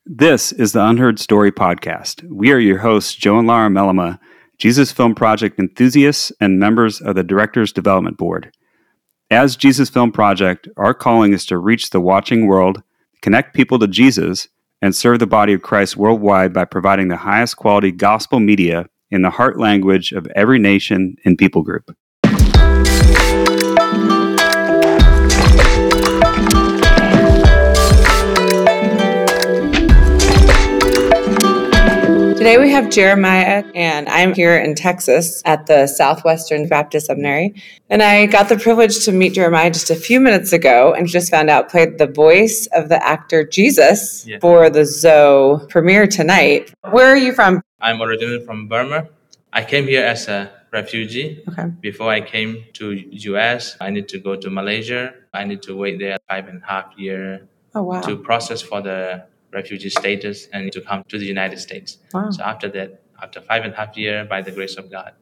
This is the Unheard Story Podcast. We are your hosts, Joe and Lara Melema, Jesus Film Project enthusiasts and members of the Directors Development Board. As Jesus Film Project, our calling is to reach the watching world, connect people to Jesus, and serve the body of Christ worldwide by providing the highest quality gospel media in the heart language of every nation and people group. Today we have Jeremiah, and I'm here in Texas at the Southwestern Baptist Seminary. And I got the privilege to meet Jeremiah just a few minutes ago and just found out played the voice of the actor Jesus for the Zoe premiere tonight. Where are you from? I'm originally from Burma. I came here as a refugee. Before I came to US, I need to go to Malaysia. I need to wait there 5.5 years to process for the refugee status and to come to the United States. So after that, after 5.5 years, by the grace of God,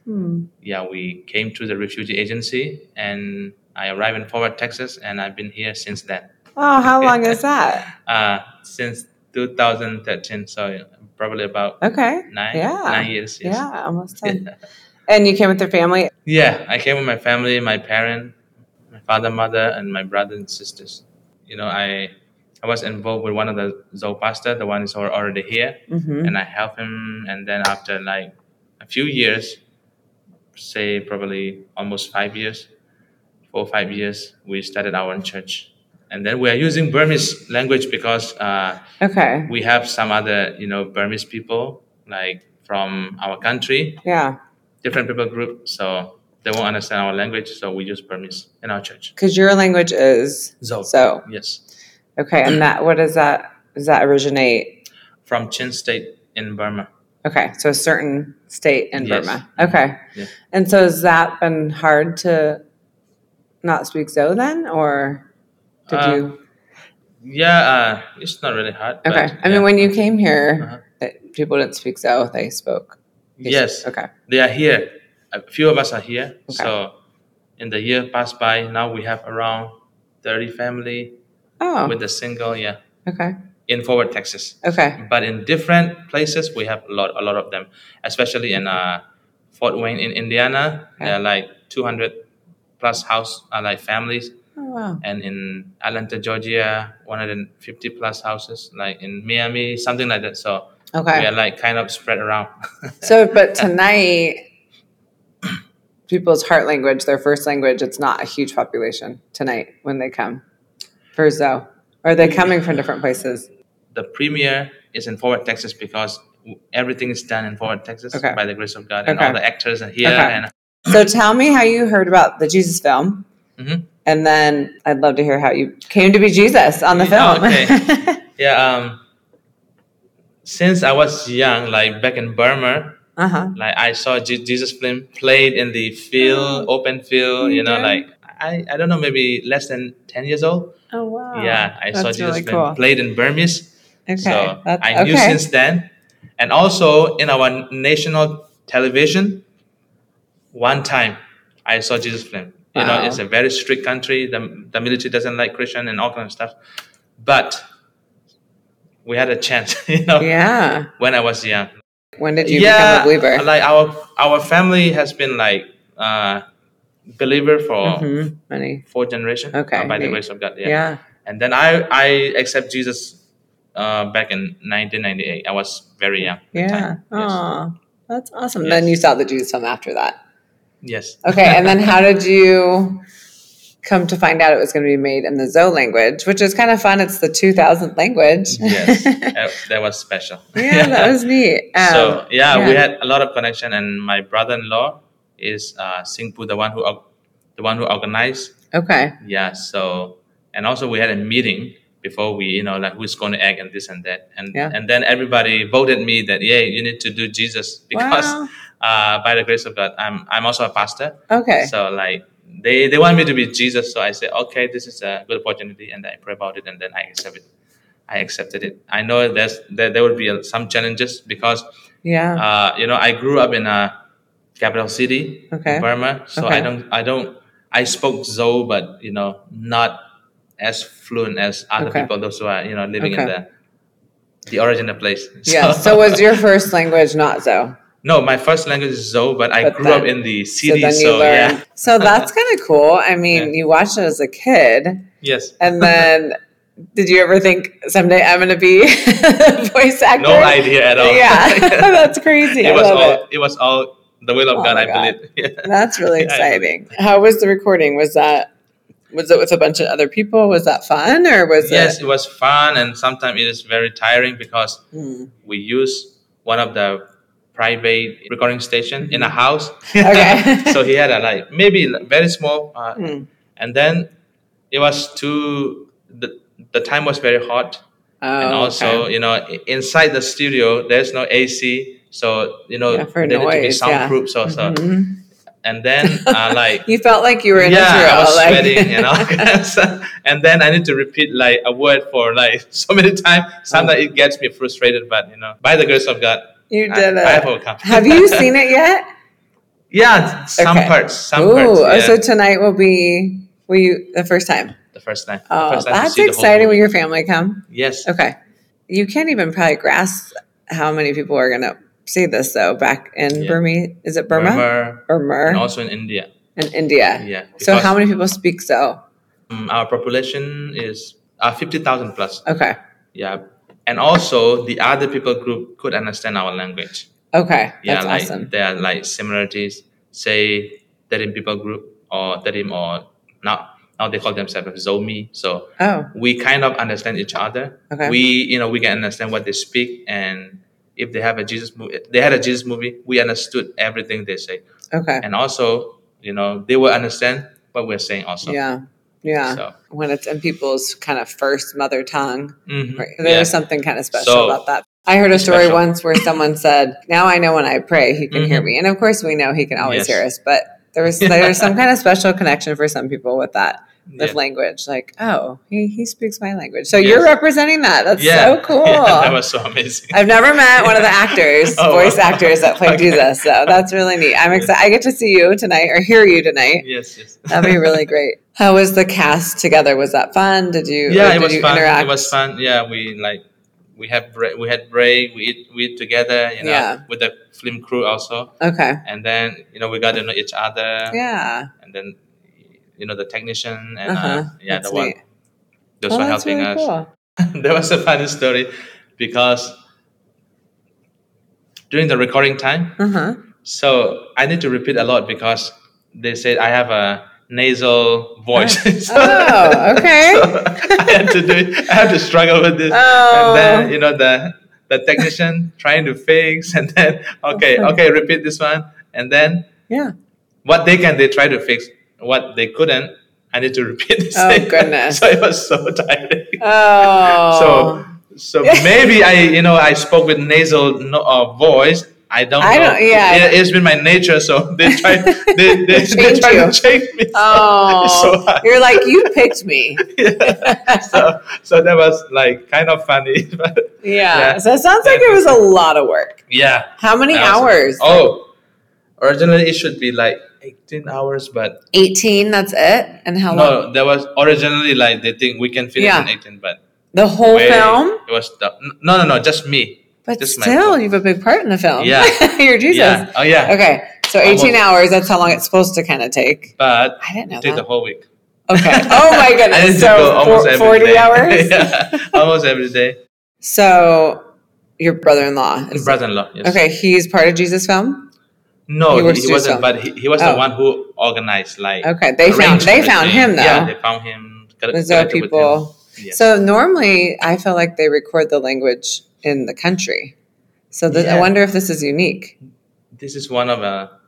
we came to the refugee agency and I arrived in Forward, Texas, and I've been here since then. Oh, how long is that? Since 2013, so probably about 9 years. Yes. Yeah, almost 10. And you came with your family? Yeah, I came with my family, my parents, my father, mother, and my brothers and sisters. You know, I was involved with one of the Zoe pastor, the one is already here, and I helped him. And then after like a few years, say probably almost 5 years, 4 or 5 years, we started our own church. And then we are using Burmese language because we have some other, Burmese people like from our country, different people group, so they won't understand our language, so we use Burmese in our church. Because your language is Zoe. Yes. Okay, and what is that? Does that originate? From Chin State in Burma. Okay, so a certain state in Burma. Mm-hmm. Okay. Yeah. And so has that been hard to not speak Zoe then, or did you? Yeah, it's not really hard. Okay. But, I mean, when you came here, people didn't speak Zoe, they spoke. Yes. Okay. They are here. A few of us are here. Okay. So in the year passed by, now we have around 30 family. With a single, in Forward, Texas. Okay. But in different places, we have a lot of them, especially in Fort Wayne in Indiana. There are like 200 plus like families. Oh, wow. And in Atlanta, Georgia, 150 plus houses, like in Miami, something like that. So we are like kind of spread around. So, but tonight, people's heart language, their first language, it's not a huge population tonight when they come. For Zoe? Or are they coming from different places? The premiere is in Forward, Texas because everything is done in Forward, Texas by the grace of God. And all the actors are here. And so tell me how you heard about the Jesus film. Mm-hmm. And then I'd love to hear how you came to be Jesus on the film. Okay. Since I was young, like back in Burma, like I saw Jesus film played in the field, open field, like I don't know, maybe less than 10 years old. Oh, wow. Yeah, I saw Jesus really cool. played in Burmese. Okay. So I knew since then. And also in our national television, one time I saw Jesus film. Wow. It's a very strict country. The military doesn't like Christian and all kind of stuff. But we had a chance, when I was young. When did you become a believer? Like our family has been like believer for 4 generations by the grace of God. Yeah. And then I accept Jesus back in 1998. I was very young. Yeah. Oh, that's awesome. Yes. Then you saw the Jesus film after that. Yes. Okay. And then how did you come to find out it was going to be made in the Zoe language, which is kind of fun. It's the 2000th language. Yes. That was special. Yeah, that was neat. We had a lot of connection, and my brother-in-law is Singpu, the one who organized. Okay. Yeah. So, and also we had a meeting before we, like who's going to act and this and that, and then everybody voted me that you need to do Jesus because by the grace of God, I'm also a pastor. Okay. So like they want me to be Jesus, so I said okay, this is a good opportunity, and I pray about it, and then I accepted it. I know there would be some challenges because I grew up in a capital city, Burma. So I spoke Zoe, but not as fluent as other people, those who are living in the the original place. Yeah. So was your first language not Zo? No, my first language is Zo, but I grew up in the city. So then you learned. Yeah. So that's kind of cool. I mean, you watched it as a kid. Yes. And then did you ever think someday I'm going to be a voice actor? No idea at all. Yeah. That's crazy. It was all the will of God, I believe. Yeah. That's really exciting. How was the recording? Was it with a bunch of other people? Was that fun or was Yes, it was fun, and sometimes it is very tiring because we use one of the private recording station in a house. Okay. So he had a maybe very small and then it was the time was very hot. And also, inside the studio there's no AC, so they need to be soundproof. So and then you felt like you were in Israel. I was sweating, and then I need to repeat a word for so many times. Sometimes it gets me frustrated, but by the grace of God, you did it. I have overcome. Have you seen it yet? Yeah, some parts. So tonight will be the first time. The first time. Oh, that's exciting. Will your family come? Yes. Okay. You can't even probably grasp how many people are going to see this, though, back in Burma. Is it Burma? Burma. And also in India. In India. Yeah. So how many people speak Zo? Our population is 50,000 plus. Okay. Yeah. And also, the other people group could understand our language. Okay. That's awesome. There are similarities. Say, Terim people group or Terim or now they call themselves Zomi. So we kind of understand each other. Okay. We can understand what they speak, and if they have a Jesus movie, they had a Jesus movie, we understood everything they say. Okay. And also, they will understand what we're saying also. Yeah. Yeah. So, when it's in people's kind of first mother tongue, right? There's something kind of special about that. I heard a story once where someone said, "Now I know when I pray, he can hear me." And of course, we know he can always hear us, but there's some kind of special connection for some people with that. With language, he speaks my language. So you're representing that. That's so cool. Yeah, that was so amazing. I've never met one of the actors, voice actors that played Jesus. So that's really neat. I'm excited. I get to see you tonight or hear you tonight. Yes. That'd be really great. How was the cast together? Was that fun? Did you? Yeah, it was fun. Interact? It was fun. Yeah, we had break. We eat together. With the film crew also. Okay. And then we got to know each other. Yeah. And then. The technician and that's the one neat. those were helping really us. Cool. There was a funny story because during the recording time, so I need to repeat a lot because they said I have a nasal voice. Okay. So I had to do it. I had to struggle with this, and then the technician trying to fix, and then okay, repeat this one, and then what they try to fix. What they couldn't, I need to repeat the same. Oh goodness! So it was so tiring. Oh. So maybe I spoke with nasal voice. I don't know. Yeah. It's been my nature. So they try to change me. Oh. So you're like, you picked me. So that was kind of funny. But, yeah. So it sounds like it was a lot of work. Yeah. How many hours? Originally it should be 18 hours, but 18, that's it? And how long? No, there was originally they think we can fit it in 18, but the whole film? It was no, just me. But just still, you have a big part in the film. Yeah. You're Jesus. Yeah. Oh yeah. Okay. So 18 hours, that's how long it's supposed to kind of take. But I didn't know take the whole week. Okay. Oh my goodness. So 40 hours? Yeah. Almost every day. So your brother-in-law. Brother-in-law, yes. Okay, he's part of Jesus Film? No, he wasn't, but he was the one who organized Okay, they found him though. Yeah, they found him. The people. Yes. So normally I feel like they record the language in the country. So I wonder if this is unique. This is one of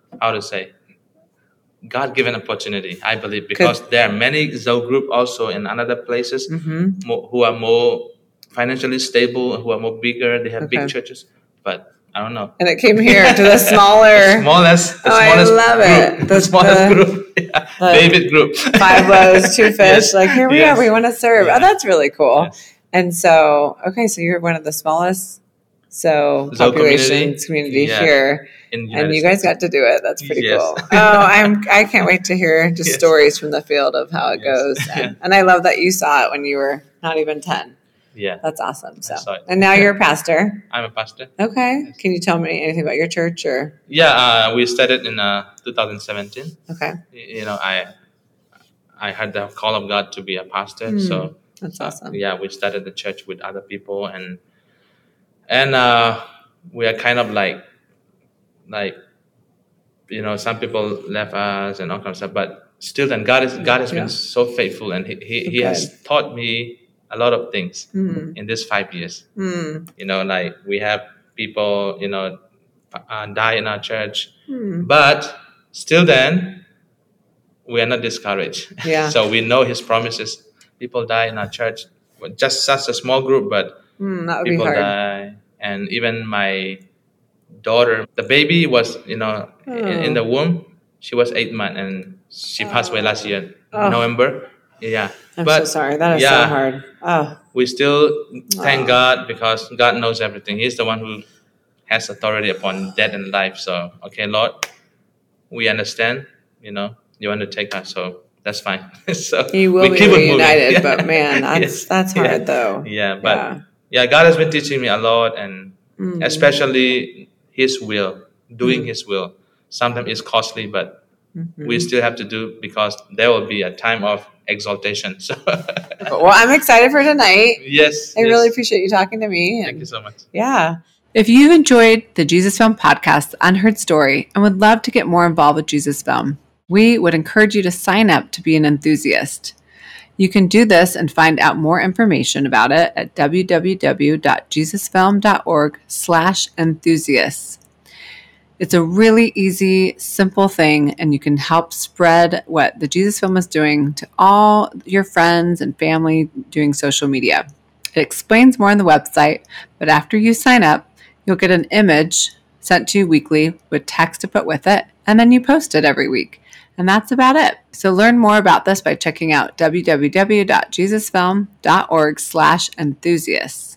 God-given opportunity, I believe, because there are many Zo group also in other places who are more financially stable, who are more bigger. They have big churches, but I don't know. And it came here to the smaller. smallest I love group. It. The smallest group. Yeah. David group. 5 loaves, 2 fish. Here we are. We want to serve. Yeah. Oh, that's really cool. Yes. And so, so you're one of the smallest population community here. And you guys got to do it. That's pretty cool. I can't wait to hear just stories from the field of how it goes. And I love that you saw it when you were not even 10. Yeah. That's awesome. So, I saw it. and now you're a pastor. I'm a pastor. Okay. Can you tell me anything about your church or? Yeah, we started in 2017. Okay. You know, I had the call of God to be a pastor. So that's awesome. Yeah, we started the church with other people, and we are kind of like some people left us and all kinds of stuff, but still then God has been so faithful, and he has taught me a lot of things in this 5 years. Like we have people die in our church, but still then we are not discouraged. So we know his promises. People die in our church, just such a small group, but that would people be hard. die. And even my daughter, the baby was in the womb. She was 8 months, and she passed away last year, November. Yeah, I'm so sorry. That is so hard. We still thank God, because God knows everything. He's the one who has authority upon death and life. So, okay, Lord, we understand. You want to take us, so that's fine. So He will be reunited, but man, that's hard though. Yeah, but God has been teaching me a lot, and especially His will, doing His will. Sometimes it's costly, but we still have to do, because there will be a time of exaltation. So, well, I'm excited for tonight. Yes, I really appreciate you talking to me. Thank you so much. Yeah. If you've enjoyed the Jesus Film podcast, Unheard Story, and would love to get more involved with Jesus Film, we would encourage you to sign up to be an enthusiast. You can do this and find out more information about it at www.jesusfilm.org/enthusiasts. It's a really easy, simple thing, and you can help spread what the Jesus Film is doing to all your friends and family doing social media. It explains more on the website, but after you sign up, you'll get an image sent to you weekly with text to put with it, and then you post it every week. And that's about it. So learn more about this by checking out www.jesusfilm.org/enthusiasts.